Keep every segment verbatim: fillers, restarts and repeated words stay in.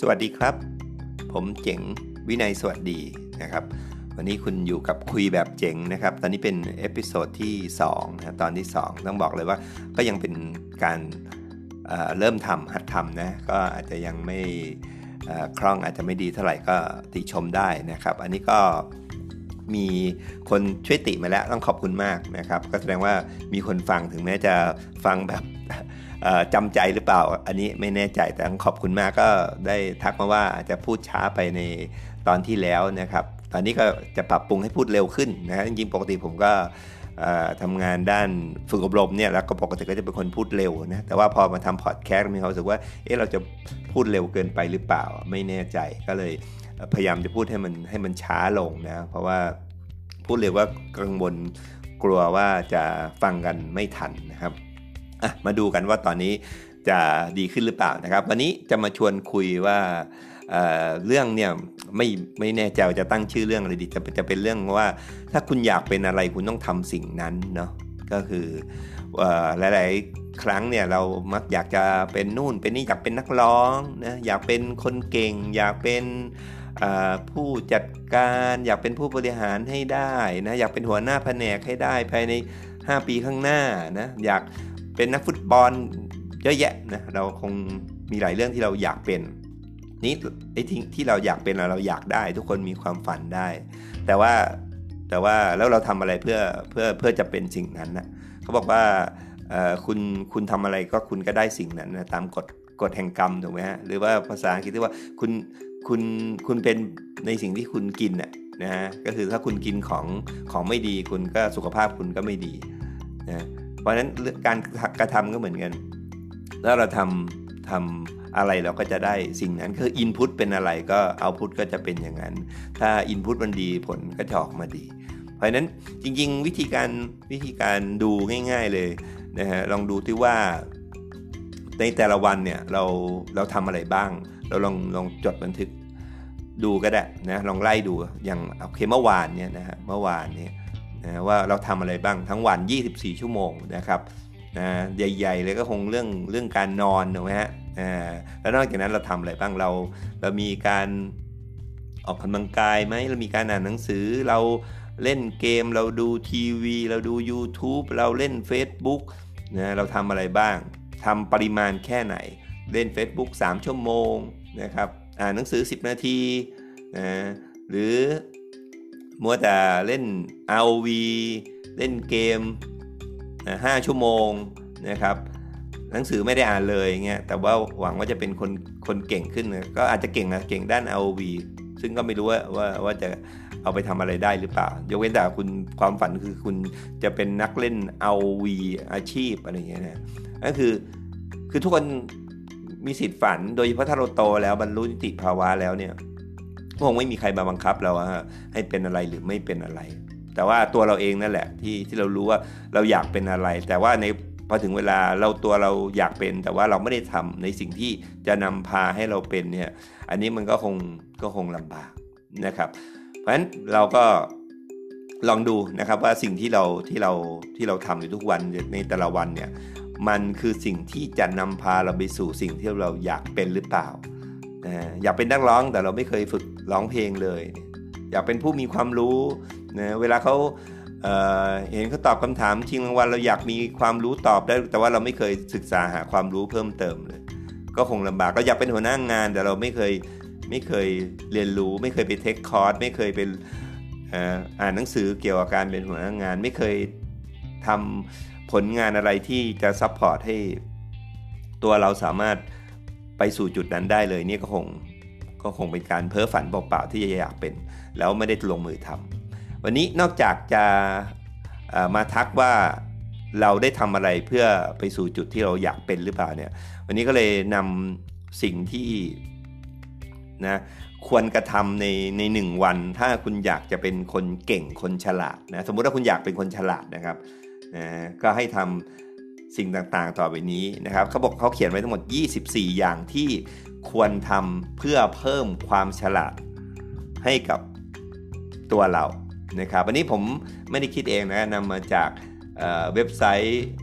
วัสดีครับผมเจ๋งวินัยสวัสดีนะครับวันนี้คุณอยู่กับคุยแบบเจ๋งนะครับตอนนี้เป็นเอพิโซดที่สองนะตอนที่สองต้องบอกเลยว่าก็ยังเป็นการเอ่อเริ่มทำหัดทำนะก็อาจจะยังไม่คล่องอาจจะไม่ดีเท่าไหร่ก็ติชมได้นะครับอันนี้ก็มีคนช่วยติมาแล้วต้องขอบคุณมากนะครับก็แสดงว่ามีคนฟังถึงแม้จะฟังแบบจำใจหรือเปล่าอันนี้ไม่แน่ใจแต่ขอบคุณมากก็ได้ทักมาว่าอาจจะพูดช้าไปในตอนที่แล้วนะครับตอนนี้ก็จะปรับปรุงให้พูดเร็วขึ้นนะจริงๆปกติผมก็ทำงานด้านฝึกอบรมเนี่ยแล้วก็ปกติก็จะเป็นคนพูดเร็วนะแต่ว่าพอมาทำพอดแคสต์มีความรู้สึกว่าเอ๊ะเราจะพูดเร็วเกินไปหรือเปล่าไม่แน่ใจก็เลยพยายามจะพูดให้มันให้มันช้าลงนะเพราะว่าพูดเร็วว่ากังวลกลัวว่าจะฟังกันไม่ทันนะครับมาดูกันว่าตอนนี้จะดีขึ้นหรือเปล่านะครับวันนี้จะมาชวนคุยว่า เอ่อ เรื่องเนี่ยไม่ไม่แน่ใจจะตั้งชื่อเรื่องอะไรดีจะจะเป็นเรื่องว่าถ้าคุณอยากเป็นอะไรคุณต้องทำสิ่งนั้นเนาะก็คือหลายๆครั้งเนี่ยเรามักอยากจะเป็นนู่นเป็นนี่อยากเป็นนักร้องนะอยากเป็นคนเก่งอยากเป็นผู้จัดการอยากเป็นผู้บริหารให้ได้นะอยากเป็นหัวหน้าแผนกให้ได้ภายในห้าปีข้างหน้านะอยากเป็นนักฟุตบอลเยอะแยะนะเราคงมีหลายเรื่องที่เราอยากเป็นนี่ไอ้ที่ที่เราอยากเป็นเราอยากได้ทุกคนมีความฝันได้แต่ว่าแต่ว่าแล้วเราทำอะไรเพื่อเพื่อเพื่อจะเป็นสิ่งนั้นนะเขาบอกว่าเอ่อคุณคุณทำอะไรก็คุณก็ได้สิ่งนั้นนะตามกฎกฎแห่งกรรมถูกไหมฮะหรือว่าภาษาอังกฤษที่ว่าคุณคุณคุณเป็นในสิ่งที่คุณกินน่ะนะฮะก็คือถ้าคุณกินของของไม่ดีคุณก็สุขภาพคุณก็ไม่ดีนะเพราะฉะนั้นการกระทำก็เหมือนกันถ้าเราทำทำอะไรเราก็จะได้สิ่งนั้นคืออินพุตเป็นอะไรก็เอาพุตก็จะเป็นอย่างนั้นถ้าอินพุตมันดีผลก็จะออกมาดีเพราะฉะนั้นจริงๆวิธีการวิธีการดูง่ายๆเลยนะฮะลองดูที่ว่าในแต่ละวันเนี่ยเราเราทำอะไรบ้างเราลองลองจดบันทึกดูก็ได้นะลองไล่ดูอย่างโอเคเมื่อวานเนี่ยนะฮะเมื่อวานเนี่ยนะว่าเราทำอะไรบ้างทั้งวันยี่สิบสี่ชั่วโมงนะครับนะใหญ่ๆเลยก็คงเรื่องเรื่องการนอนถูกไหมฮะอ่าแล้วนอกจากนั้นเราทำอะไรบ้างเราเรามีการออกกำลังกายไหมเรามีการอ่านหนังสือเราเล่นเกมเราดูทีวีเราดู YouTube เราเล่น Facebook นะเราทำอะไรบ้างทำปริมาณแค่ไหนเล่น Facebook สามชั่วโมงนะครับอ่านหนังสือสิบนาทีนะหรือมัวแต่เล่น อาร์ โอ วี เล่นเกมนะห้าชั่วโมงนะครับหนังสือไม่ได้อ่านเลยเงี้ยแต่ว่าหวังว่าจะเป็นคนคนเก่งขึ้นนะก็อาจจะเก่งนะเก่งด้าน อาร์ โอ วี ซึ่งก็ไม่รู้ว่าว่าว่าจะเอาไปทำอะไรได้หรือเปล่ายกเว้นแต่คุณความฝันคือคุณจะเป็นนักเล่น อาร์ โอ วี อาชีพอะไรเงี้ยนะก็คือคือทุกคนมีสิทธิ์ฝันโดยเฉพาะถ้าเราโตแล้วบรรลุนิติภาวะแล้วเนี่ยคงไม่มีใครมาบังคับเราให้เป็นอะไรหรือไม่เป็นอะไรแต่ว่าตัวเราเองนั่นแหละที่ที่เรารู้ว่าเราอยากเป็นอะไรแต่ว่าในพอถึงเวลาเราตัวเราอยากเป็นแต่ว่าเราไม่ได้ทำในสิ่งที่จะนำพาให้เราเป็นเนี่ยอันนี้มันก็คงก็คงลำบากนะครับเพราะฉะนั้นเราก็ลองดูนะครับว่าสิ่งที่เราที่เราที่เราทำอยู่ทุกวันในแต่ละวันเนี่ยมันคือสิ่งที่จะนำพาเราไปสู่สิ่งที่เราอยากเป็นหรือเปล่าอยากเป็นนักร้องแต่เราไม่เคยฝึกร้องเพลงเลยอยากเป็นผู้มีความรู้นะเวลาเขาเอ่อเห็นเขาตอบคำถามชิงรางวัลเราอยากมีความรู้ตอบได้แต่ว่าเราไม่เคยศึกษาหาความรู้เพิ่มเติมเลยก็คงลำบากก็อยากเป็นหัวหน้างานแต่เราไม่เคยไม่เคยเรียนรู้ไม่เคยไปเทคคอร์สไม่เคยเป็นอ่านหนังสือเกี่ยวกับการเป็นหัวหน้างานไม่เคยทำผลงานอะไรที่จะซัพพอร์ตให้ตัวเราสามารถไปสู่จุดนั้นได้เลยนี่ก็คงก็คงเป็นการเพ้อฝันเปล่าๆที่อยากเป็นแล้วไม่ได้ลงมือทำวันนี้นอกจากจะมาทักว่าเราได้ทำอะไรเพื่อไปสู่จุดที่เราอยากเป็นหรือเปล่าเนี่ยวันนี้ก็เลยนำสิ่งที่นะควรกระทำในในหนึ่งวันถ้าคุณอยากจะเป็นคนเก่งคนฉลาดนะสมมุติว่าคุณอยากเป็นคนฉลาดนะครับนะก็ให้ทำสิ่งต่างๆต่อไปนี้นะครับเขาบอกเขาเขียนไว้ทั้งหมดยี่สิบสี่อย่างที่ควรทำเพื่อเพิ่มความฉลาดให้กับตัวเรานะครับวันนี้ผมไม่ได้คิดเองนะนำมาจากเอ่อเว็บไซต์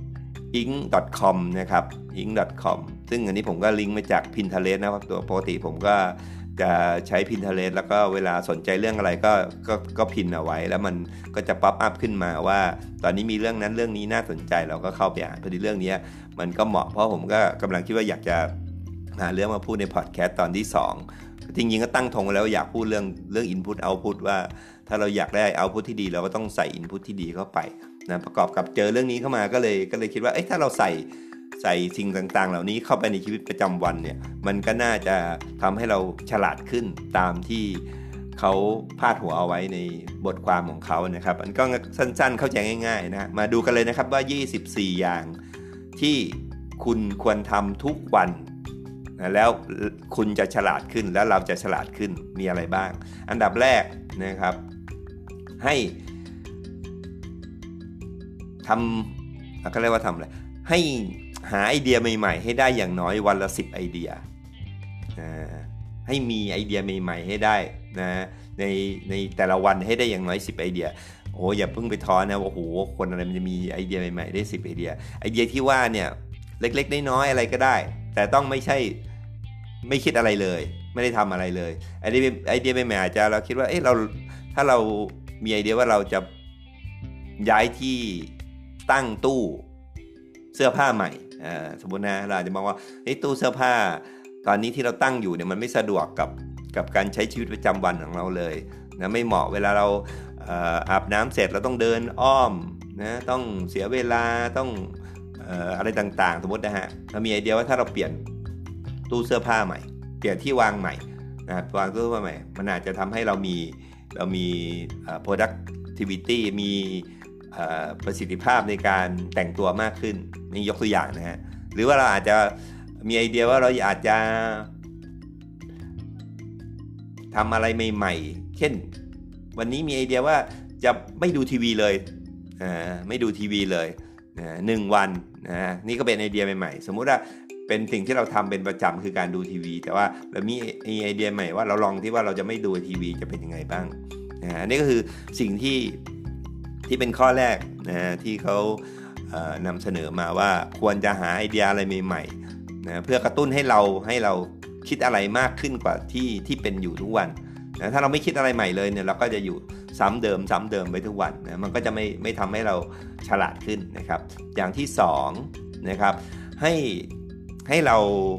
อิง ดอท คอม นะครับ อิง ดอท คอม ซึ่งอันนี้ผมก็ลิงก์มาจาก Pinterest นะครับตัวปกติผมก็จะใช้ Pinterest แล้วก็เวลาสนใจเรื่องอะไรก็ก็ก็พินเอาไว้แล้วมันก็จะป๊อปอัพขึ้นมาว่าตอนนี้มีเรื่องนั้นเรื่องนี้น่าสนใจเราก็เข้าไปอ่านพอดีเรื่องนี้มันก็เหมาะเพราะผมก็กำลังคิดว่าอยากจะหาเรื่องมาพูดในพอดแคสต์ตอนที่สองจริงๆก็ตั้งธงแล้วอยากพูดเรื่องเรื่อง input output ว่าถ้าเราอยากได้ output ที่ดีเราก็ต้องใส่ input ที่ดีเข้าไปนะประกอบกับเจอเรื่องนี้เข้ามาก็เลยก็เลยคิดว่าเอ้ยถ้าเราใส่ใส่สิ่งต่างๆเหล่านี้เข้าไปในชีวิตประจำวันเนี่ยมันก็น่าจะทำให้เราฉลาดขึ้นตามที่เขาพาดหัวเอาไว้ในบทความของเขานะครับอันก็สั้นๆเข้าใจง่ายๆนะมาดูกันเลยนะครับว่ายี่สิบสี่อย่างที่คุณควรทำทุกวันนะแล้วคุณจะฉลาดขึ้นแล้วเราจะฉลาดขึ้นมีอะไรบ้างอันดับแรกนะครับให้ทำก็เรียกว่าทำอะไรให้หาไอเดียใหม่ๆให้ได้อย่างน้อยวันละสิบไอเดียให้มีไอเดียใหม่ๆให้ได้นะในในแต่ละวันให้ได้อย่างน้อยสิบไอเดียโอ้อย่าเพิ่งไปท้อนะว่าโอ้โหคนอะไรมันจะมีไอเดียใหม่ๆได้สิบไอเดียไอเดียที่ว่าเนี่ยเล็กๆน้อยๆอะไรก็ได้แต่ต้องไม่ใช่ไม่คิดอะไรเลยไม่ได้ทำอะไรเลยไอเดียไอเดียใหม่ๆอาจจะเราคิดว่าเอ๊ะเราถ้าเรามีไอเดียว่าเราจะย้ายที่ตั้งตู้เสื้อผ้าใหม่สมมตินะเราอาจจะมองว่าตู้เสื้อผ้าตอนนี้ที่เราตั้งอยู่เนี่ยมันไม่สะดวกกับกับการใช้ชีวิตประจำวันของเราเลยนะไม่เหมาะเวลาเราอาบน้ำเสร็จเราต้องเดินอ้อมนะต้องเสียเวลาต้องเอ่ออะไรต่างๆสมมตินะฮะเรามีไอเดียว่าถ้าเราเปลี่ยนตู้เสื้อผ้าใหม่เปลี่ยนที่วางใหม่นะวางตู้เสื้อผ้าใหม่มันอาจจะทำให้เรามีเรามี productivity มีประสิทธิภาพในการแต่งตัวมากขึ้นนี่ยกตัวอย่างนะฮะหรือว่าเราอาจจะมีไอเดียว่าเราอาจจะทำอะไรใหม่ๆเช่นวันนี้มีไอเดียว่าจะไม่ดูทีวีเลยอ่าไม่ดูทีวีเลยนะหนึ่งวันนะนี่ก็เป็นไอเดียใหม่ๆสมมุติว่าเป็นสิ่งที่เราทำเป็นประจำคือการดูทีวีแต่ว่าเรามีไอเดียใหม่ว่าเราลองที่ว่าเราจะไม่ดูทีวีจะเป็นยังไงบ้างนะนี่ก็คือสิ่งที่ที่เป็นข้อแรกนะที่เขาเอ่อนำเสนอมาว่าควรจะหาไอเดียอะไรใหม่ๆนะเพื่อกระตุ้นให้เราให้เราคิดอะไรมากขึ้นกว่าที่ที่เป็นอยู่ทุกวันนะถ้าเราไม่คิดอะไรใหม่เลยเนี่ยเราก็จะอยู่ซ้ำเดิมซ้ำเดิมไปทุกวันนะมันก็จะไม่ไม่ทำให้เราฉลาดขึ้นนะครับอย่างที่สองนะครับให้ให้เรา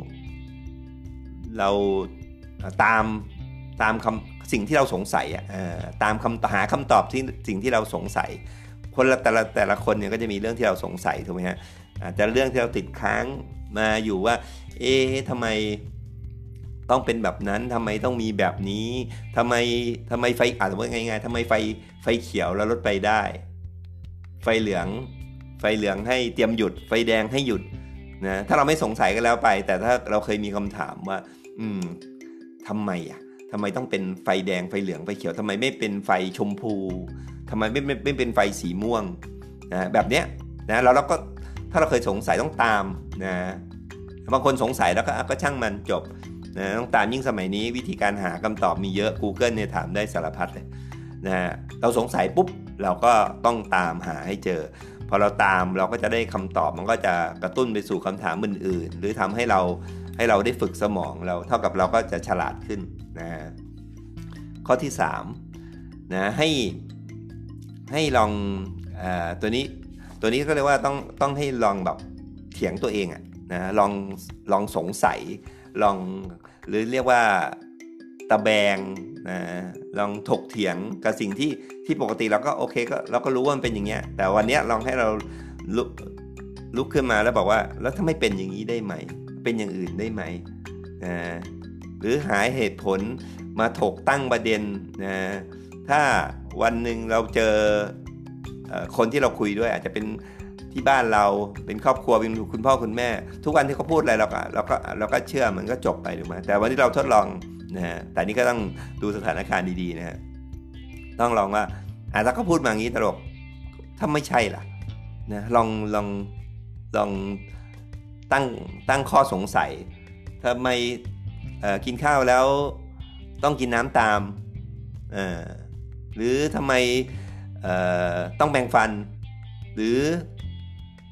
เราตามตามคำสิ่งที่เราสงสัยอ่ะตามคำหาคำตอบที่สิ่งที่เราสงสัยคนละแต่ละแต่ละคนเนี่ยก็จะมีเรื่องที่เราสงสัยถูกไหมฮะอาจจะเรื่องที่เราติดค้างมาอยู่ว่าเอ๊ะทำไมต้องเป็นแบบนั้นทำไมต้องมีแบบนี้ทำไมทำไมไฟอาจจะว่าง่ายๆทำไมไฟไฟเขียวแล้วรถไปได้ไฟเหลืองไฟเหลืองให้เตรียมหยุดไฟแดงให้หยุดนะถ้าเราไม่สงสัยก็แล้วไปแต่ถ้าเราเคยมีคำถามว่าอืมทำไมอ่ะทำไมต้องเป็นไฟแดงไฟเหลืองไฟเขียวทำไมไม่เป็นไฟชมพูทำไมไม่ไม่ไม่เป็นไฟสีม่วงนะแบบเนี้ยนะเราเราก็ถ้าเราเคยสงสัยต้องตามนะบางคนสงสัยแล้วก็ก็ช่างมันจบนะต้องตามยิ่งสมัยนี้วิธีการหาคำตอบมีเยอะ Google เนี่ยถามได้สารพัดเลยนะเราสงสัยปุ๊บเราก็ต้องตามหาให้เจอพอเราตามเราก็จะได้คำตอบมันก็จะกระตุ้นไปสู่คำถามอื่นๆหรือทำให้เราให้เราได้ฝึกสมองเราเท่ากับเราก็จะฉลาดขึ้นนะข้อที่สามนะให้ให้ลองเอ่อตัวนี้ตัวนี้ก็เรียกว่าต้องต้องให้ลองแบบเถียงตัวเองอะนะลองลองสงสัยลองหรือเรียกว่าตะแบงนะลองถกเถียงกับสิ่งที่ที่ปกติเราก็โอเคก็เราก็รู้ว่ามันเป็นอย่างเงี้ยแต่วันนี้ลองให้เราลุกลุกขึ้นมาแล้วบอกว่าแล้วถ้าไม่เป็นอย่างนี้ได้ไหมเป็นอย่างอื่นได้ไหมนะหรือหาเหตุผลมาถกตั้งประเด็นนะถ้าวันหนึ่งเราเจอคนที่เราคุยด้วยอาจจะเป็นที่บ้านเราเป็นครอบครัวเป็นคุณพ่อคุณแม่ทุกวันที่เขาพูดอะไรเราก็เราก็เราก็เชื่อมันก็จบไปถูกไหมแต่วันที่เราทดลองนะฮะแต่นี่ก็ต้องดูสถานการณ์ดีๆนะฮะต้องลองว่าอ่ะถ้าเขาพูดมาอย่างนี้ตลกถ้าไม่ใช่ล่ะนะลองลองลองตั้งตั้งข้อสงสัยทำไมเอ่อกินข้าวแล้วต้องกินน้ำตามเอ่อหรือทำไมเอ่อต้องแบ่งฟันหรือ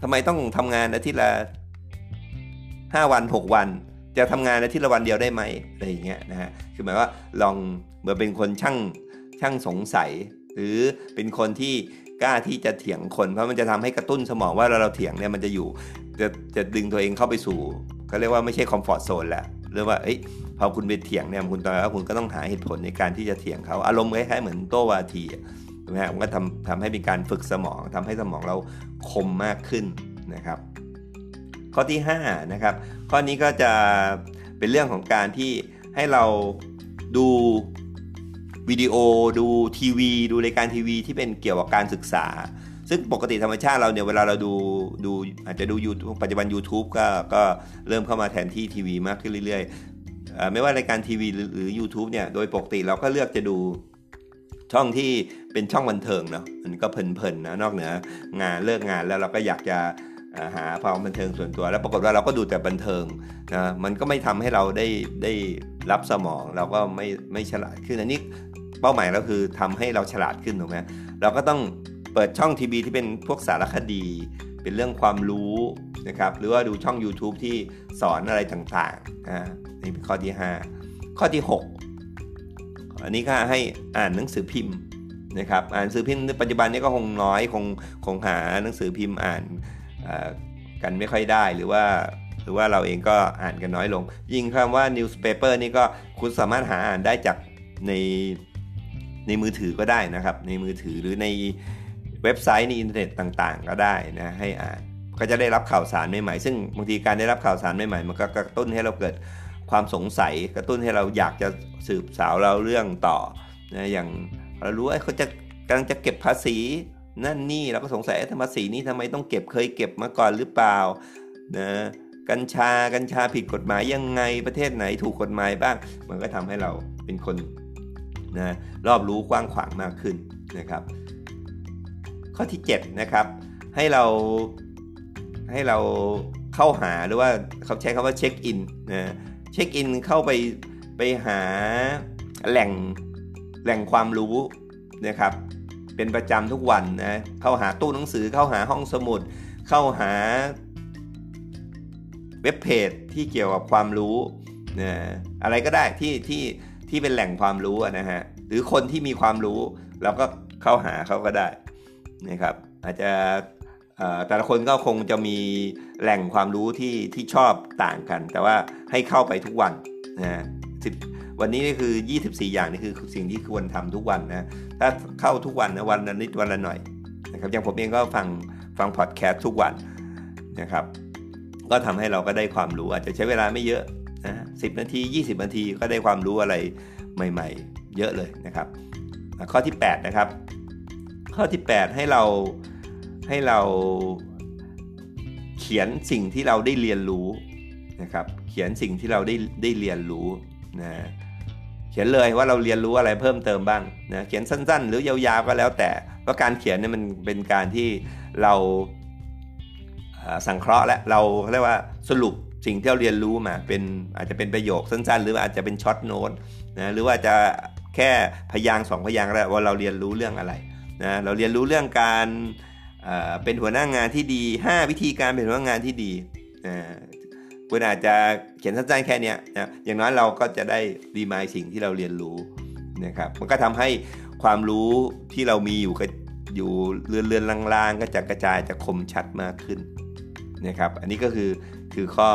ทำไมต้องทำงานอาทิตย์ละห้าวันหกวันจะทำงานอาทิตย์ละวันเดียวได้ไหมอะไรอย่างเงี้ยนะฮะคือหมายว่าลองเมื่อเป็นคนช่างช่างสงสัยหรือเป็นคนที่กล้าที่จะเถียงคนเพราะมันจะทำให้กระตุ้นสมองว่าเราเราเถียงเนี่ยมันจะอยู่จะจะดึงตัวเองเข้าไปสู่เขาเรียกว่าไม่ใช่คอมฟอร์ทโซนแล้วเรียกว่าเอ้ยพอคุณไปเถียงเนี่ยคุณตอนแล้วคุณก็ต้องหาเหตุผลในการที่จะเถียงเขาอารมณ์คล้ายๆเหมือนโต้วาทีถูกไหมฮะมันก็ทำทำให้มีการฝึกสมองทำให้สมองเราคมมากขึ้นนะครับข้อที่ห้านะครับข้อนี้ก็จะเป็นเรื่องของการที่ให้เราดูวิดีโอดูทีวีดูรายการทีวีที่เป็นเกี่ยวกับการศึกษาซึ่งปกติธรรมชาติเราเนี่ยเวลาเราดูดูอาจจะดู YouTube ปัจจุบัน YouTube ก็ก็เริ่มเข้ามาแทนที่ทีวีมากขึ้นเรื่อยๆไม่ว่ารายการทีวีหรือหรือ YouTube เนี่ยโดยปกติเราก็เลือกจะดูช่องที่เป็นช่องบันเทิงเนาะมันก็เพลินๆนะนอกเหนืองานเลิกงานแล้วเราก็อยากจะหาความบันเทิงส่วนตัวแล้วปรากฏว่าเราก็ดูแต่บันเทิงนะมันก็ไม่ทำให้เราได้ได้รับสมองเราก็ไม่ไม่ฉลาดขึ้นอันนี้เป้าหมายเราคือทำให้เราฉลาดขึ้นถูกไหมเราก็ต้องเปิดช่องทีวีที่เป็นพวกสารคดีเป็นเรื่องความรู้นะครับหรือว่าดูช่อง YouTube ที่สอนอะไรต่างๆนะนี่เป็นข้อที่ห้าข้อที่หกอันนี้ก็ให้อ่านหนังสือพิมพ์นะครับอ่านหนังสือพิมพ์ในปัจจุบันนี้ก็คงน้อยคงคงหาหนังสือพิมพ์อ่านกันไม่ค่อยได้หรือว่าหรือว่าเราเองก็อ่านกันน้อยลงยิ่งคำว่า newspaper นี่ก็คุณสามารถหาอ่านได้จากในในมือถือก็ได้นะครับในมือถือหรือในเว็บไซต์ในอินเทอร์เน็ตต่างๆก็ได้นะให้อ่านก็จะได้รับข่าวสารใหม่ๆซึ่งบางทีการได้รับข่าวสารใหม่ๆมันก็กระตุ้นให้เราเกิดความสงสัยกระตุ้นให้เราอยากจะสืบสาวเราเรื่องต่อนะอย่างเรารู้ว่าเขาจะกำลังจะเก็บภาษีนั่นนี่เราก็สงสัยภาษีนี้ทำไมต้องเก็บเคยเก็บมาก่อนหรือเปล่านะกัญชากัญชาผิดกฎหมายยังไงประเทศไหนถูกกฎหมายบ้างมันก็ทำให้เราเป็นคนนะรอบรู้กว้างขวางมากขึ้นนะครับข้อที่เจ็ดนะครับให้เราให้เราเข้าหาหรือว่าเขาใช้คำว่าเช็คอินนะเช็คอินเข้าไปไปหาแหล่งแหล่งความรู้นะครับเป็นประจำทุกวันนะเข้าหาตู้หนังสือเข้าหาห้องสมุดเข้าหาเว็บเพจที่เกี่ยวกับความรู้นะอะไรก็ได้ที่ที่ที่เป็นแหล่งความรู้นะฮะหรือคนที่มีความรู้เราก็เข้าหาเขาก็ได้นะครับอาจจะแต่ละคนก็คงจะมีแหล่งความรู้ที่ที่ชอบต่างกันแต่ว่าให้เข้าไปทุกวันนะวันนี้นี่คือยี่สิบสี่อย่างนี่คือสิ่งที่ควรทำทุกวันนะถ้าเข้าทุกวันนะวันละนิดวันละหน่อยนะครับอย่างผมเองก็ฟังฟังพอดแคสต์ทุกวันนะครับก็ทำให้เราก็ได้ความรู้อาจจะใช้เวลาไม่เยอะนะสิบนาทียี่สิบนาทีก็ได้ความรู้อะไรใหม่ๆเยอะเลยนะครับข้อที่แปดนะครับข้อที่แปดให้เราให้เราเขียนสิ่งที่เราได้เรียนรู้นะครับเขียนสิ่งที่เราได้ได้เรียนรู้นะเขียนเลยว่าเราเรียนรู้อะไรเพิ่มเติมบ้างนะเขียนสั้นๆหรือยาวๆก็แล้วแต่เพราะการเขียนเนี่ยมันเป็นการที่เราสังเคราะห์และเราเรียกว่าสรุปสิ่งที่เราเรียนรู้มาเป็นอาจจะเป็นประโยคสั้นๆหรืออาจจะเป็นช็อตโน้ตนะหรือว่าจะแค่พยางค์สองพยางค์แล้วว่าเราเรียนรู้เรื่องอะไรนะเราเรียนรู้เรื่องการเป็นหัวหน้างานที่ดีห้าวิธีการเป็นหัวหน้างานที่ดีนะคุณอาจจะเขียนสั้นๆแค่นี้นะอย่างน้อยเราก็จะได้รีมายสิ่งที่เราเรียนรู้นะครับมันก็ทำให้ความรู้ที่เรามีอยู่อยู่เรือนๆลางๆก็จะกระจายจะคมชัดมากขึ้นนะครับอันนี้ก็คือคือข้อ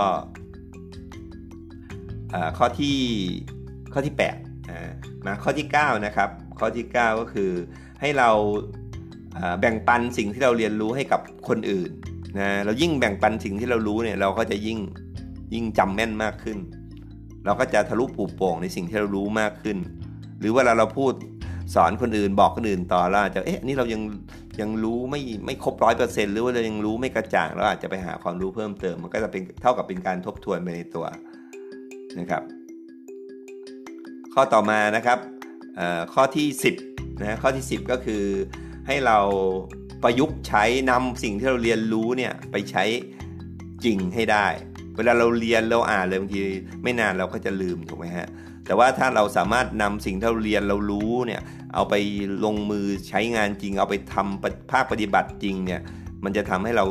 อ่าข้อที่ข้อที่แปดอ่ามาข้อที่เก้านะครับข้อที่เก้าก็คือให้เราแบ่งปันสิ่งที่เราเรียนรู้ให้กับคนอื่นนะเรายิ่งแบ่งปันสิ่งที่เรารู้เนี่ยเราก็จะยิ่งยิ่งจำแม่นมากขึ้นเราก็จะทะลุปูโป่งในสิ่งที่เรารู้มากขึ้นหรือเวลาเราพูดสอนคนอื่นบอกคนอื่นต่อเราอาจจะเอ๊ะนี่เรายังยังรู้ไม่ไม่ครบ ร้อยเปอร์เซ็นต์ หรือว่าเรายังรู้ไม่กระจ่างเราอาจจะไปหาความรู้เพิ่มเติมมันก็จะเป็นเท่ากับเป็นการทบทวนไปในตัวนะครับข้อต่อมานะครับข้อที่สิบนะข้อที่สิบก็คือให้เราประยุกต์ใช้นำสิ่งที่เราเรียนรู้เนี่ยไปใช้จริงให้ได้เวลาเราเรียนเราอ่านเลยบางทีไม่นานเราก็จะลืมถูกไหมฮะแต่ว่าถ้าเราสามารถนำสิ่งที่เราเรียนเรารู้เนี่ยเอาไปลงมือใช้งานจริงเอาไปทำภาคปฏิบัติจริงเนี่ยมันจะทำให้เรา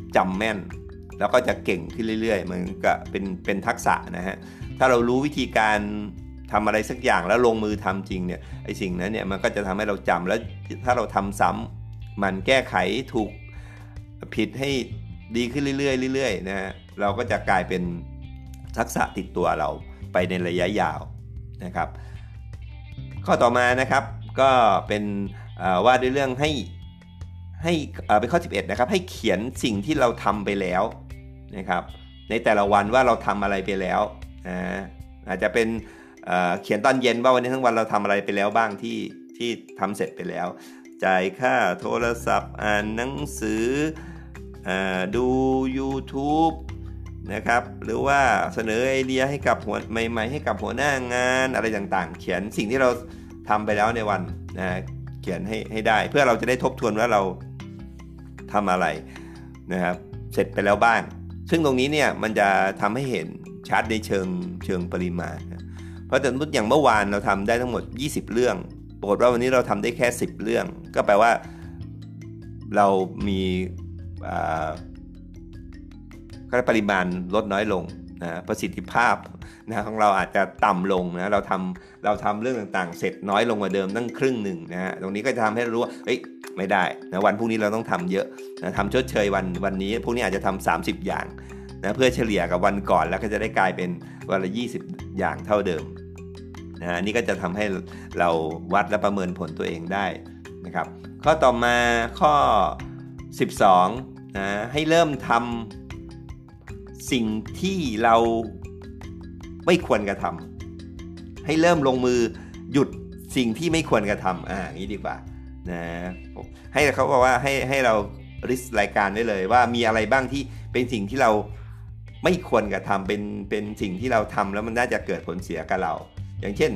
จำแม่นแล้วก็จะเก่งขึ้นเรื่อยๆมันก็เป็นเป็นทักษะนะฮะถ้าเรารู้วิธีการทำอะไรสักอย่างแล้วลงมือทำจริงเนี่ยไอ้สิ่งนั้นเนี่ยมันก็จะทำให้เราจำแล้วถ้าเราทำซ้ำมันแก้ไขถูกผิดให้ดีขึ้นเรื่อยๆเรื่อยๆนะฮะเราก็จะกลายเป็นทักษะติดตัวเราไปในระยะยาวนะครับข้อต่อมานะครับก็เป็นว่าด้วยเรื่องให้ให้เป็นข้อสิบเอ็ดนะครับให้เขียนสิ่งที่เราทำไปแล้วนะครับในแต่ละวันว่าเราทำอะไรไปแล้วนะอาจจะเป็นเ, เขียนตอนเย็นว่าวันนี้ทั้งวันเราทำอะไรไปแล้วบ้างที่ที่ทำเสร็จไปแล้วจ่ายค่าโทรศัพท์อ่านหนังสือดู YouTube นะครับหรือว่าเสนอไอเดียให้กับหัวใหม่ๆให้กับหัวหน้างานอะไรต่างๆเขียนสิ่งที่เราทำไปแล้วในวันนะเขียนให้ให้ได้เพื่อเราจะได้ทบทวนว่าเราทำอะไรนะครับเสร็จไปแล้วบ้างซึ่งตรงนี้เนี่ยมันจะทำให้เห็นชัดในเชิงเชิงปริมาณนะเพราะสมมติอย่างเมื่อวานเราทำได้ทั้งหมดยี่สิบเรื่องปรากฏว่าวันนี้เราทำได้แค่สิบเรื่องก็แปลว่าเรามีปริมาณลดน้อยลงนะประสิทธิภาพนะของเราอาจจะต่ำลงนะเราทำเราทำเรื่องต่างๆเสร็จน้อยลงกว่าเดิมตั้งครึ่งหนึ่งนะฮะตรงนี้ก็จะทำให้รู้ว่าเฮ้ยไม่ได้นะวันพรุ่งนี้เราต้องทำเยอะนะทำชดเชยวันวันนี้พรุ่งนี้อาจจะทำสามสิบอย่างนะเพื่อเฉลี่ยกับวันก่อนแล้วก็จะได้กลายเป็นวันละยี่สิบอย่างเท่าเดิมนะนี่ก็จะทำให้เราวัดและประเมินผลตัวเองได้นะครับข้อต่อมาข้อสิบสองนะให้เริ่มทำสิ่งที่เราไม่ควรกระทำให้เริ่มลงมือหยุดสิ่งที่ไม่ควรกระทำอ่าอย่างนี้ดีกว่านะให้เขาบอกว่าให้ให้เราลิสต์รายการได้เลยว่ามีอะไรบ้างที่เป็นสิ่งที่เราไม่ควรกระทำเป็นเป็นสิ่งที่เราทำแล้วมันน่าจะเกิดผลเสียกับเราอย่างเช่น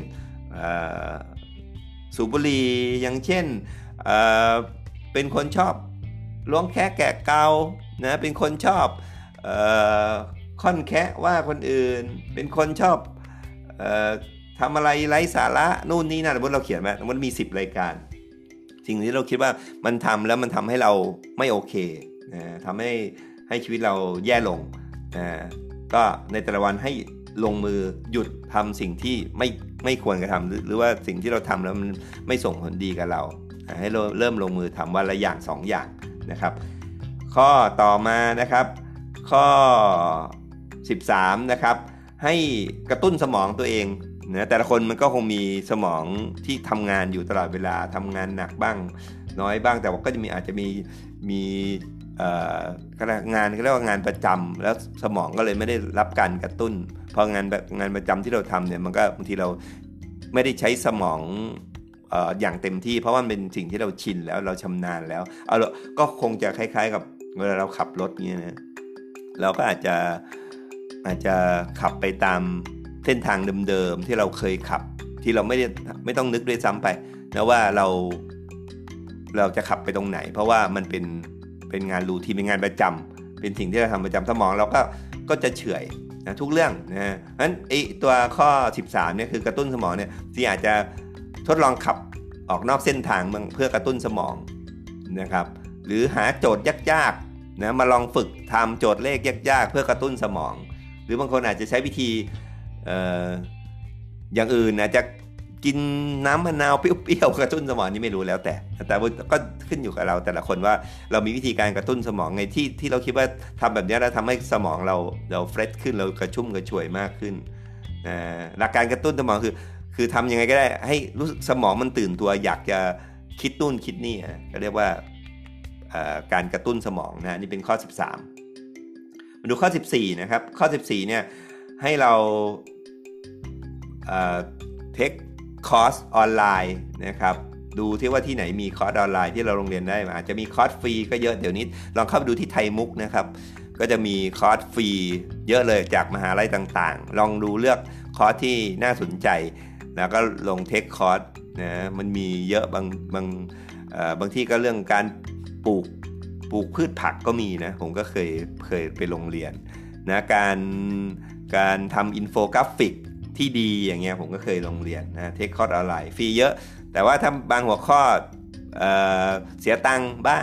สูบบุหรี่อย่างเช่น เอ่อ เป็นคนชอบล้วงแคะแกะเกานะเป็นคนชอบเอ่อค่อนแคะว่าคนอื่นเป็นคนชอบเอ่อทำอะไรไร้สาระนู่นนี่นั่นสมมติเราเขียนมามันมีสิบรายการสิ่งที่เราคิดว่ามันทำแล้วมันทำให้เราไม่โอเคนะทำให้ให้ชีวิตเราแย่ลงนะก็ในแต่ละวันให้ลงมือหยุดทำสิ่งที่ไม่ไม่ควรกระทำหรือหรือว่าสิ่งที่เราทำแล้วมันไม่ส่งผลดีกับเราให้เราเริ่มลงมือทำวันละอย่างสองอย่างนะครับข้อต่อมานะครับข้อสิบสามนะครับให้กระตุ้นสมองตัวเองนะแต่ละคนมันก็คงมีสมองที่ทำงานอยู่ตลอดเวลาทำงานหนักบ้างน้อยบ้างแต่ว่าก็จะมีอาจจะมีมีงานเรียกว่างานประจำแล้วสมองก็เลยไม่ได้รับการกระตุ้นพองานงานประจำที่เราทำเนี่ยมันก็บางทีเราไม่ได้ใช้สมองเอ่ออย่างเต็มที่เพราะว่ามันเป็นสิ่งที่เราชินแล้วเราชำนาญแล้วเอาก็คงจะคล้ายๆกับเวลาเราขับรถเงี้ยนะเราก็อาจจะอาจจะขับไปตามเส้นทางเดิมๆที่เราเคยขับที่เราไม่ได้ไม่ต้องนึกด้วยซ้ำไปนะว่าเราเราจะขับไปตรงไหนเพราะว่ามันเป็นเป็นงานรูทีนเป็นงานประจำเป็นสิ่งที่เราทำประจำสมองเราก็ก็จะเฉื่อยนะทุกเรื่องนะเพราะฉะนั้นไอ้ตัวข้อสิบสามเนี่ยคือกระตุ้นสมองเนี่ยที่อาจจะทดลองขับออกนอกเส้นทางเพื่อกระตุ้นสมองนะครับหรือหาโจทย์ยากๆนะมาลองฝึกทำโจทย์เลขยากๆเพื่อกระตุ้นสมองหรือบางคนอาจจะใช้วิธี เอ่อ อย่างอื่นอาจจะกินน้ำมะนาวเปรี้ยวๆกระตุ้นสมองนี่ไม่รู้แล้วแต่แต่ก็ขึ้นอยู่กับเราแต่ละคนว่าเรามีวิธีการกระตุ้นสมองไงที่ที่เราคิดว่าทำแบบนี้แล้วทำให้สมองเราเราเฟรชขึ้นเรากระชุ่มกระชวยมากขึ้นนะหลักการกระตุ้นสมองคือคือทำยังไงก็ได้ให้รู้สึกสมองมันตื่นตัวอยากจะคิดนู่นคิดนี่ก็เรียกว่าการกระตุ้นสมองนะนี่เป็นข้อสิบสามมาดูข้อสิบสี่นะครับข้อสิบสี่เนี่ยให้เราเอ่อเทคคอร์สออนไลน์นะครับดูที่ว่าที่ไหนมีคอร์สออนไลน์ที่เราโรงเรียนได้มาอาจจะมีคอร์สฟรีก็เยอะเดี๋ยวนี้ลองเข้าไปดูที่ไทยมุกนะครับก็จะมีคอร์สฟรีเยอะเลยจากมหาลัยต่างๆลองดูเลือกคอร์สที่น่าสนใจแล้วก็ลงเทคคอร์สนะมันมีเยอะบางบางเอ่อบางที่ก็เรื่องการปลูกปลูกพืชผักก็มีนะผมก็เคยเคยไปโรงเรียนนะการการทำอินโฟกราฟิกที่ดีอย่างเงี้ยผมก็เคยลงเรียนนะเทคคอร์สออนไลน์ฟรีเยอะแต่ว่าถ้าบางหัวข้อ เอ่อ เสียตังค์บ้างผ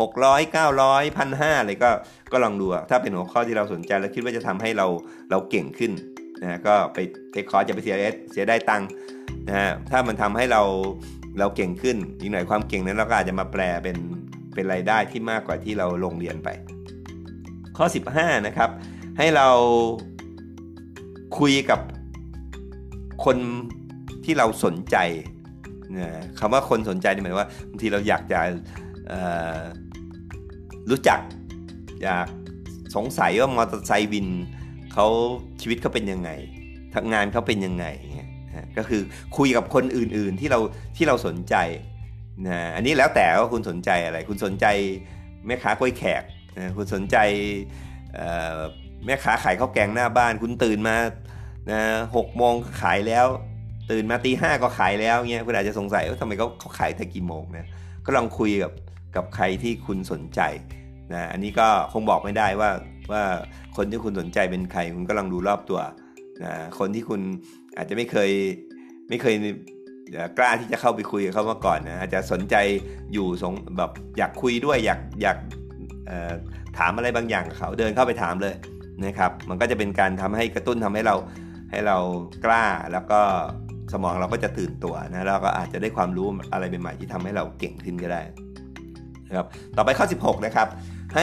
หกร้อย เก้าร้อย หนึ่งพันห้าร้อยอะไรก็ก็ลองดูถ้าเป็นหัวข้อที่เราสนใจแล้วคิดว่าจะทำให้เราเราเก่งขึ้นนะก็ไปเทคคอร์สจะไปเสียเสียได้ตังค์นะฮะถ้ามันทำให้เราเราเก่งขึ้นอีกหน่อยความเก่งนั้นเราก็อาจจะมาแปลเป็นเป็นรายได้ที่มากกว่าที่เราลงเรียนไปข้อสิบห้านะครับให้เราคุยกับคนที่เราสนใจนะคำว่าคนสนใจนี่หมายว่าบางทีเราอยากจะรู้จักอยากสงสัยว่ามอเตอร์ไซค์วินเขาชีวิตเขาเป็นยังไงทำงานเขาเป็นยังไงก็คือคุยกับคนอื่นๆที่เราที่เราสนใจนะอันนี้แล้วแต่ว่าคุณสนใจอะไรคุณสนใจแม่ค้ากล้วยแขกนะคุณสนใจแม่ค้าขายข้าวแกงหน้าบ้านคุณตื่นมานะหกโมงขายแล้วตื่นมาตีห้าก็ขายแล้วเงี้ยคุณอาจจะสงสัยว่าทำไมเขาเขาขายแต่กี่โมงนะก็ลองคุยกับกับใครที่คุณสนใจนะอันนี้ก็คงบอกไม่ได้ว่าว่าคนที่คุณสนใจเป็นใครคุณก็ลองดูรอบตัวนะคนที่คุณอาจจะไม่เคยไม่เคยกล้าที่จะเข้าไปคุยกับเขามาก่อนนะอาจจะสนใจอยู่สงแบบอยากคุยด้วยอยากอยากถามอะไรบางอย่างกับเขาเดินเข้าไปถามเลยนะครับมันก็จะเป็นการทำให้กระตุ้นทำให้เราให้เรากล้าแล้วก็สมองเราก็จะตื่นตัวนะเราก็อาจจะได้ความรู้อะไรใหม่ๆที่ทำให้เราเก่งขึ้นก็ได้นะครับต่อไปข้อสิบหกนะครับให้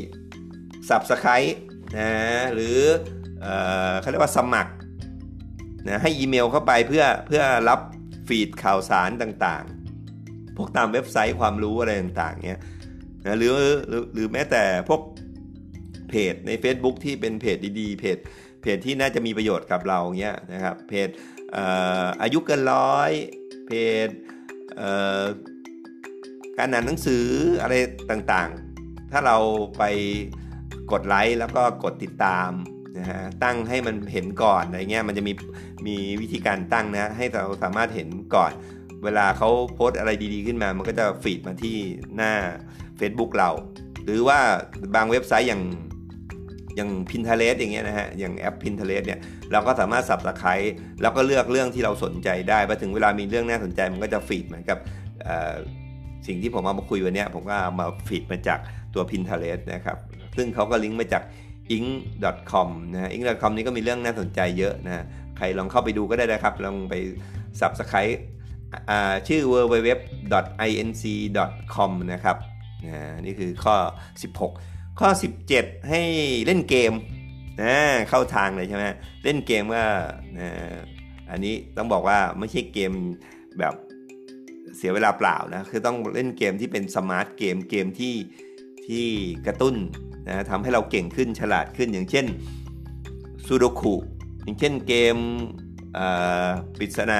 Subscribe นะหรือเอ่อเขาเรียกว่าสมัครนะให้อีเมลเข้าไปเพื่อเพื่อรับฟีดข่าวสารต่างๆพวกตามเว็บไซต์ความรู้อะไรต่างๆเงี้ยนะหรือหรือหรือแม้แต่พวกเพจใน Facebook ที่เป็นเพจดีๆเพจเพจที่น่าจะมีประโยชน์กับเราเงี้ยนะครับเพจเอ่ออายุเกินร้อยเพจเอ่อการอ่านหนังสืออะไรต่างๆถ้าเราไปกดไลค์แล้วก็กดติดตามนะฮะตั้งให้มันเห็นก่อนอะไรเงี้ยมันจะมีมีวิธีการตั้งนะให้เราสามารถเห็นก่อนเวลาเขาโพสอะไรดีๆขึ้นมามันก็จะฟีดมาที่หน้า Facebook เราหรือว่าบางเว็บไซต์อย่างอย่าง Pinterest อย่างเงี้ยนะฮะอย่างแอป Pinterest เนี่ยเราก็สามารถ Subscribe แล้วก็เลือกเรื่องที่เราสนใจได้พอถึงเวลามีเรื่องน่าสนใจมันก็จะฟีดเหมือนกับสิ่งที่ผมเอามาคุยวันนี้ผมก็เอามาฟีดมาจากตัว Pinterest นะครับซึ่งเขาก็ลิงก์มาจาก อิงค์ ดอท คอม นะ อิงค์ ดอท คอม นี้ก็มีเรื่องน่าสนใจเยอะนะใครลองเข้าไปดูก็ได้นะครับลองไป Subscribe อ่าชื่อ ดับเบิลยู ดับเบิลยู ดับเบิลยู ดอท อิน ซี ดอท คอม นะครับนะนี่คือข้อสิบหกข้อสิบเจ็ดให้เล่นเกมนะเข้าทางเลยใช่ไหมเล่นเกมว่านะอันนี้ต้องบอกว่าไม่ใช่เกมแบบเสียเวลาเปล่านะคือต้องเล่นเกมที่เป็นสมาร์ทเกมเกมที่ที่กระตุ้นนะทำให้เราเก่งขึ้นฉลาดขึ้นอย่างเช่นซูโดคุอย่างเช่นเกมปริศนา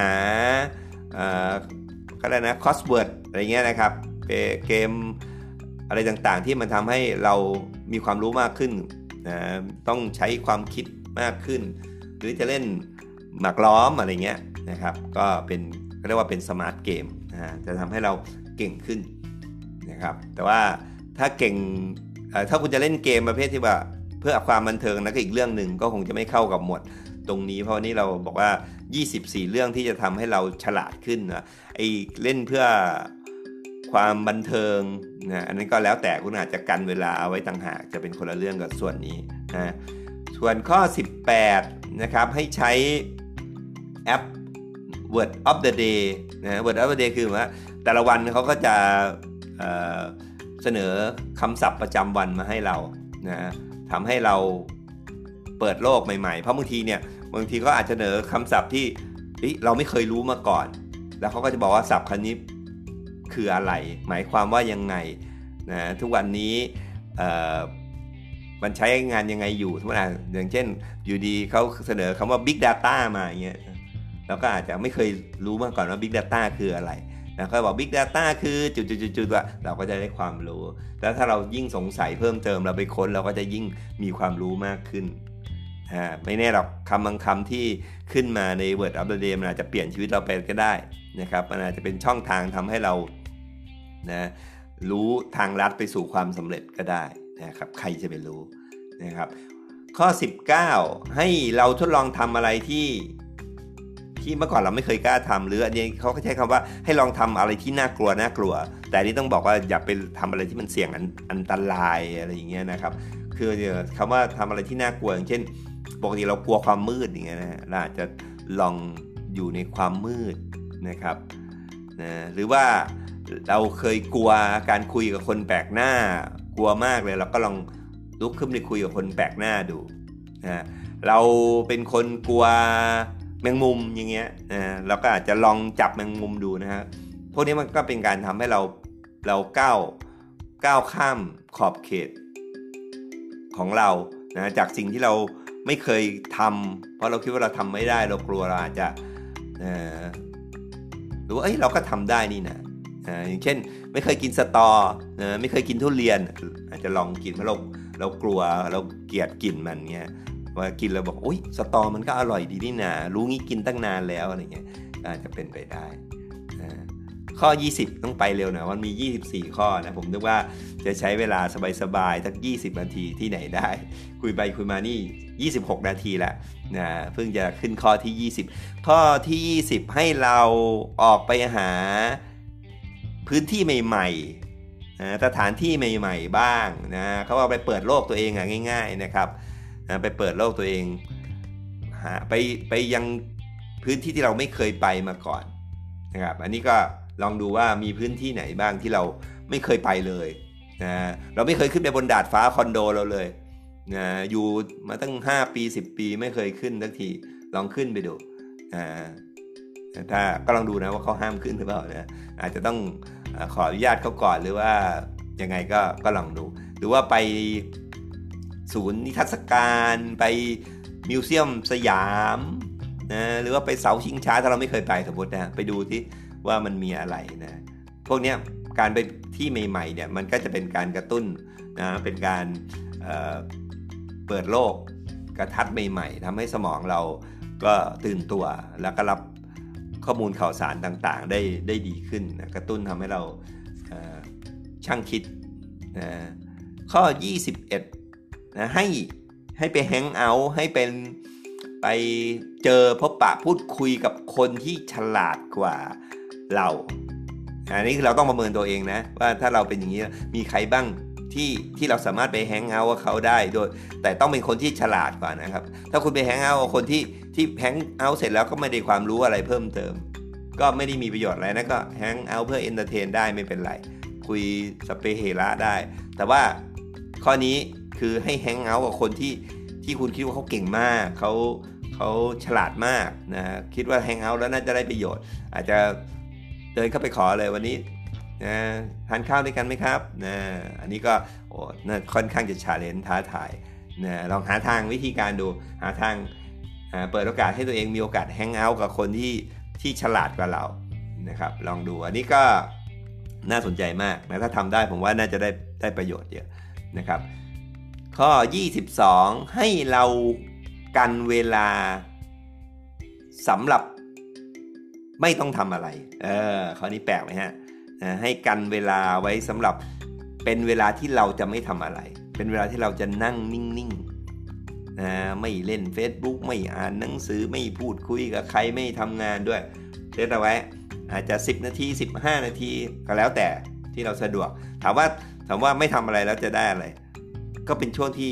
ก็ได้นะคอสเวิร์ดอะไรเงี้ยนะครับเกมอะไรต่างๆที่มันทำให้เรามีความรู้มากขึ้นนะต้องใช้ความคิดมากขึ้นหรือจะเล่นหมากล้อมอะไรเงี้ยนะครับก็เป็นเรียกว่าเป็นสมาร์ทเกมนะจะทำให้เราเก่งขึ้นนะครับแต่ว่าถ้าเก่งถ้าคุณจะเล่นเกมประเภทที่ว่าเพื่อความบันเทิงนะก็อีกเรื่องหนึ่งก็คงจะไม่เข้ากับหมวดตรงนี้เพราะนี้เราบอกว่ายี่สิบสี่เรื่องที่จะทำให้เราฉลาดขึ้นนะไอ้เล่นเพื่อความบันเทิงนะอันนั้นก็แล้วแต่คุณอาจจะกันเวลาเอาไว้ต่างหากจะเป็นคนละเรื่องกับส่วนนี้นะส่วนข้อสิบแปดนะครับให้ใช้แอป Word of the Day นะ Word of the Day คือว่าแต่ละวันเขาก็จะเอ่อเสนอคำศัพท์ประจำวันมาให้เรานะทำให้เราเปิดโลกใหม่ๆเพราะบางทีเนี่ยบางทีก็อาจจะเสนอคำศัพท์ที่เราไม่เคยรู้มาก่อนแล้วเขาก็จะบอกว่าศัพท์คำนี้คืออะไรหมายความว่ายังไงนะทุกวันนี้มันใช้งานยังไงอยู่ทุกวันอย่างเช่นอยู่ดีเขาเสนอคำว่า Big Data มาอย่างเงี้ยเราก็อาจจะไม่เคยรู้มาก่อนว่า Big Data คืออะไรนะเขาบอก Big Data คือจุดๆๆๆเราก็จะได้ความรู้แล้วถ้าเรายิ่งสงสัยเพิ่มเติมเราไปค้นเราก็จะยิ่งมีความรู้มากขึ้นอ่าไม่แน่หรอกคำบางคำที่ขึ้นมาใน Word of the Day มันอาจจะเปลี่ยนชีวิตเราไปก็ได้นะครับมันอาจจะเป็นช่องทางทำให้เรานะรู้ทางลัดไปสู่ความสำเร็จก็ได้นะครับใครจะไปรู้นะครับข้อสิบเก้าให้เราทดลองทำอะไรที่ทที่เมื่อก่อนเราไม่เคยกล้าทำหรืออันนี้เขาก็ใช้คำว่าให้ลองทำอะไรที่น่ากลัวน่ากลัวแต่นี่ต้องบอกว่าอย่าไปทำอะไรที่มันเสี่ยงอันอันตรายอะไรอย่างเงี้ยนะครับคือคำว่าทำอะไรที่น่ากลัวอย่างเช่นปกติเรากลัวความมืดอย่างเงี้ยนะเราอาจจะลองอยู่ในความมืดนะครับนะหรือว่าเราเคยกลัวการคุยกับคนแปลกหน้ากลัวมากเลยเราก็ลองลุกขึ้นไปคุยกับคนแปลกหน้าดูนะเราเป็นคนกลัวแมงมุมอย่างเงี้ยนะเราก็อาจจะลองจับแมงมุมดูนะฮะพวกนี้มันก็เป็นการทำให้เราเราก้าวก้าวข้ามขอบเขตของเรานะจากสิ่งที่เราไม่เคยทำเพราะเราคิดว่าเราทำไม่ได้เรากลัวเราอาจจะหรือว่าเอ้ยเราก็ทำได้นี่นะอย่างเช่นไม่เคยกินสตอนะไม่เคยกินทุเรียนอาจจะลองกินเพราะเราเรากลัวเราเกลียดกลิ่นมันเงี้ยว่ากินแล้วบอกโอ๊ยสตอมันก็อร่อยดีนี่นะรู้งี้กินตั้งนานแล้วอะไรเงี้ยอาจจะเป็นไปได้นะข้อยี่สิบต้องไปเร็วหน่อยมันมียี่สิบสี่ข้อนะผมนึกว่าจะใช้เวลาสบายๆสักยี่สิบนาทีที่ไหนได้คุยไปคุยมานี่ยี่สิบหกนาทีแล้วนะเพิ่งจะขึ้นข้อที่ยี่สิบข้อที่ยี่สิบให้เราออกไปหาพื้นที่ใหม่ๆนะสถานที่ใหม่ๆบ้างนะเขาเอาไปเปิดโลกตัวเองอ่ะง่ายๆนะครับนะไปเปิดโลกตัวเองหาไปไปยังพื้นที่ที่เราไม่เคยไปมาก่อนนะครับอันนี้ก็ลองดูว่ามีพื้นที่ไหนบ้างที่เราไม่เคยไปเลยนะเราไม่เคยขึ้นไปบนดาดฟ้าคอนโดเราเลยนะอยู่มาตั้งห้าปีสิบปีไม่เคยขึ้นสักทีลองขึ้นไปดูนะถ้าก็ลองดูนะว่าเขาห้ามขึ้นหรือเปล่านะอาจจะต้องขออนุญาตเขาก่อนหรือว่ายังไงก็ก็ลองดูหรือว่าไปศูนย์นิทรรศการไปมิวเซียมสยามนะหรือว่าไปเสาชิงช้าถ้าเราไม่เคยไปสมมตินะไปดูที่ว่ามันมีอะไรนะพวกนี้การไปที่ใหม่ๆเนี่ยมันก็จะเป็นการกระตุ้นนะเป็นการเอ่อเปิดโลกกระทัดใหม่ๆทำให้สมองเราก็ตื่นตัวแล้วก็รับข้อมูลข่าวสารต่างๆได้ได้ดีขึ้นนะกระตุ้นทำให้เราเอ่อช่างคิดนะข้อยี่สิบเอ็ดนะให้ให้ไปแฮงเอาท์ให้เป็นไปเจอพบปะพูดคุยกับคนที่ฉลาดกว่าเราอันนี้คือเราต้องประเมินตัวเองนะว่าถ้าเราเป็นอย่างนี้มีใครบ้างที่ที่เราสามารถไปแฮงเอาท์กับเขาได้โดยแต่ต้องเป็นคนที่ฉลาดกว่านะครับถ้าคุณไปแฮงเอาท์กับคนที่ที่แฮงเอาท์เสร็จแล้วก็ไม่ได้ความรู้อะไรเพิ่มเติมก็ไม่ได้มีประโยชน์อะไรนะก็แฮงเอาท์เพื่อเอนเตอร์เทนได้ไม่เป็นไรคุยสเปเฮระได้แต่ว่าข้อนี้คือให้แฮงเอาท์กับคนที่ที่คุณคิดว่าเขาเก่งมากเขาเขาฉลาดมากนะคิดว่าแฮงเอาท์แล้วน่าจะได้ประโยชน์อาจจะเดินเข้าไปขอเลยวันนี้นะทานข้าวด้วยกันไหมครับนะอันนี้ก็โอ้นะค่อนข้างจะชาเลนจ์ท้าทายนะลองหาทางวิธีการดูหาทางเปิดโอกาสให้ตัวเองมีโอกาสแฮงเอาท์กับคนที่ที่ฉลาดกว่าเรานะครับลองดูอันนี้ก็น่าสนใจมากนะถ้าทำได้ผมว่าน่าจะได้ได้ประโยชน์เยอะนะครับข้อยี่สิบสองให้เรากันเวลาสำหรับไม่ต้องทำอะไรเออข้อนี้แปลกไหมฮะให้กันเวลาไว้สำหรับเป็นเวลาที่เราจะไม่ทำอะไรเป็นเวลาที่เราจะนั่งนิ่งๆนะไม่เล่น Facebook ไม่อ่านหนังสือไม่พูดคุยกับใครไม่ทำงานด้วยเซตเอาไว้อาจจะสิบนาทีสิบห้านาทีก็แล้วแต่ที่เราสะดวกถามว่าถามว่าไม่ทำอะไรแล้วจะได้อะไรก็เป็นช่วงที่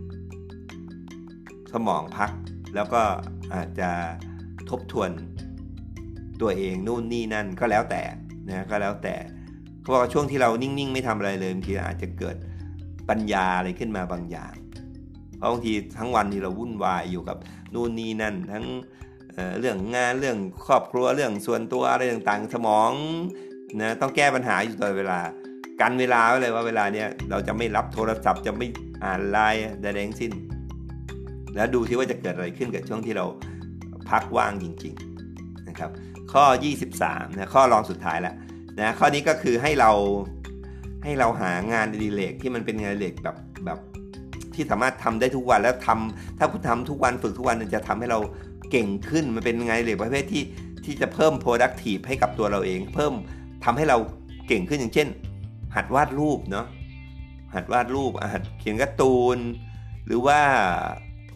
สมองพักแล้วก็อาจจะทบทวนตัวเองนู่นนี่นั่นก็แล้วแต่นะก็แล้วแต่เขาบอกว่าช่วงที่เรานิ่งๆไม่ทำอะไรเลยบางทีอาจจะเกิดปัญญาอะไรขึ้นมาบางอย่างเพราะบางทีทั้งวันที่เราวุ่นวายอยู่กับนู่นนี่นั่นทั้ง เอ่อ เรื่องงานเรื่องครอบครัวเรื่องส่วนตัวอะไรต่างๆสมองนะต้องแก้ปัญหาอยู่ตลอดเวลากันเวลาไว้เลยว่าเวลาเนี้ยเราจะไม่รับโทรศัพท์จะไม่อ่านไลน์ใดๆทั้งสิ้นแล้วดูที่ว่าจะเกิดอะไรขึ้นกับช่วงที่เราพักว่างจริงๆนะครับข้อยี่สิบสามนะข้อรองสุดท้ายแล้วนะข้อนี้ก็คือให้เราให้เราหางานอดิเรกที่มันเป็นงานอดิเรกแบบแบบที่สามารถทำได้ทุกวันแล้วทำถ้าคุณทำทุกวันฝึกทุกวันจะทำให้เราเก่งขึ้นมันเป็นงานอดิเรกประเภทที่ที่จะเพิ่ม productive ให้กับตัวเราเองเพิ่มทำให้เราเก่งขึ้นอย่างเช่นหัดวาดรูปเนาะหัดวาดรูปหัดเขียนการ์ตูนหรือว่า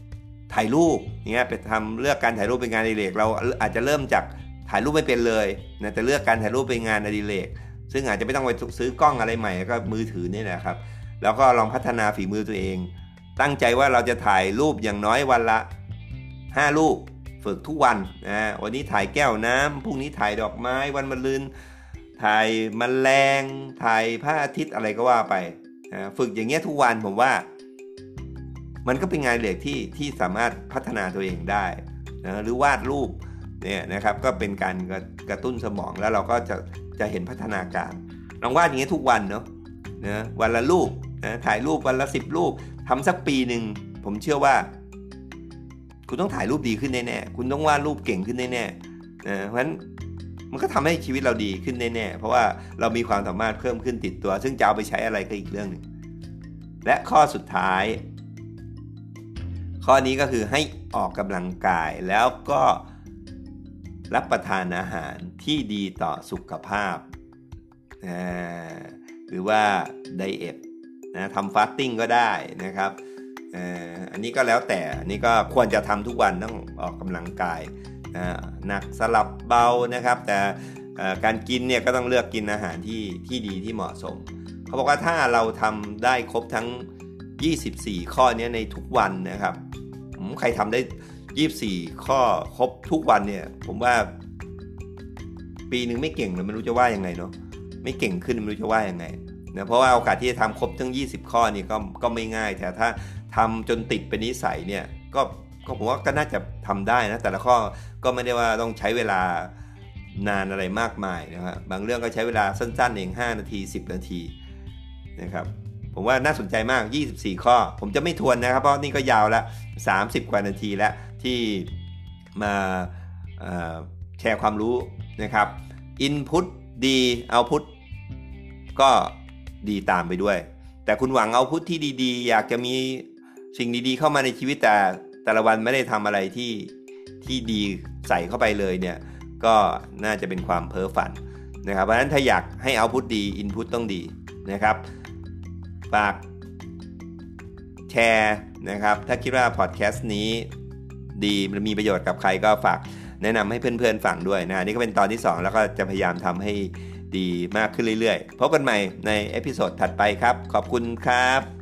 ถ่ายรูปเงี้ยไปทำเลือกการถ่ายรูปเป็นงานอดิเรกเราอาจจะเริ่มจากถ่ายรูปไม่เป็นเลยนะแต่เลือกการถ่ายรูปเป็นงานอดิเรกซึ่งอาจจะไม่ต้องไปซื้อกล้องอะไรใหม่ก็มือถือนี่แหละครับแล้วก็ลองพัฒนาฝีมือตัวเองตั้งใจว่าเราจะถ่ายรูปอย่างน้อยวันละห้ารูปฝึกทุกวันนะวันนี้ถ่ายแก้วน้ำพรุ่งนี้ถ่ายดอกไม้วันมะรืนถ่ายแมลงถ่ายพระอาทิตย์อะไรก็ว่าไปนะฝึกอย่างเงี้ยทุกวันผมว่ามันก็เป็นงานอดิเรกที่ที่สามารถพัฒนาตัวเองได้นะหรือวาดรูปเนี่ยนะครับก็เป็นการกระตุ้นสมองแล้วเราก็จะจะเห็นพัฒนาการลองวาดอย่างเงี้ยทุกวันเนาะนะวันละรูปนะถ่ายรูปวันละสิบรูปทำสักปีหนึ่งผมเชื่อว่าคุณต้องถ่ายรูปดีขึ้นแน่ๆคุณต้องวาดรูปเก่งขึ้นแน่ๆนะเพราะฉะนั้นมันก็ทำให้ชีวิตเราดีขึ้นแน่ๆเพราะว่าเรามีความสามารถเพิ่มขึ้นติดตัวซึ่งจะเอาไปใช้อะไรก็อีกเรื่องหนึ่งและข้อสุดท้ายข้อนี้ก็คือให้ออกกำลังกายแล้วก็รับประทานอาหารที่ดีต่อสุขภาพหรือว่าไดเอทนะทำฟาสติ้งก็ได้นะครับอันนี้ก็แล้วแต่อันนี้ก็ควรจะทำทุกวันต้องออกกำลังกายหนักสลับเบานะครับแต่การกินเนี่ยก็ต้องเลือกกินอาหารที่ที่ดีที่เหมาะสมเขาบอกว่าถ้าเราทำได้ครบทั้งยี่สิบสี่ข้อนี้ในทุกวันนะครับใครทำได้ยี่สิบสี่ข้อครบทุกวันเนี่ยผมว่าปีหนึ่งไม่เก่งเลยไม่รู้จะว่ายังไงเนาะไม่เก่งขึ้นไม่รู้จะว่ายังไงนะเพราะว่าโอกาสที่จะทำครบทั้งยี่สิบข้อนี่ก็ก็ไม่ง่ายแต่ถ้าทำจนติดเป็นนิสัยเนี่ยก็ก็ผมว่าก็น่าจะทำได้นะแต่ละข้อก็ไม่ได้ว่าต้องใช้เวลานานอะไรมากมายนะครับบางเรื่องก็ใช้เวลาสั้นๆเองห้านาทีสิบนาทีนะครับผมว่าน่าสนใจมากยี่สิบสี่ข้อผมจะไม่ทวนนะครับเพราะนี่ก็ยาวแล้วสามสิบกว่านาทีแล้วที่มาแชร์ความรู้นะครับ Input ดี Output ก็ดีตามไปด้วยแต่คุณหวัง Output ที่ดีๆอยากจะมีสิ่งดีๆเข้ามาในชีวิตแต่แต่ละวันไม่ได้ทำอะไรที่ที่ดีใส่เข้าไปเลยเนี่ยก็น่าจะเป็นความเพ้อฝันนะครับเพราะฉะนั้นถ้าอยากให้ Output ดี Input ต้องดีนะครับฝากแชร์นะครับถ้าคิดว่าพอดแคสต์นี้ดีมันมีประโยชน์กับใครก็ฝากแนะนำให้เพื่อนๆฟังด้วยนะนี่ก็เป็นตอนที่สองแล้วก็จะพยายามทำให้ดีมากขึ้นเรื่อยๆพบกันใหม่ในเอพิโซดถัดไปครับขอบคุณครับ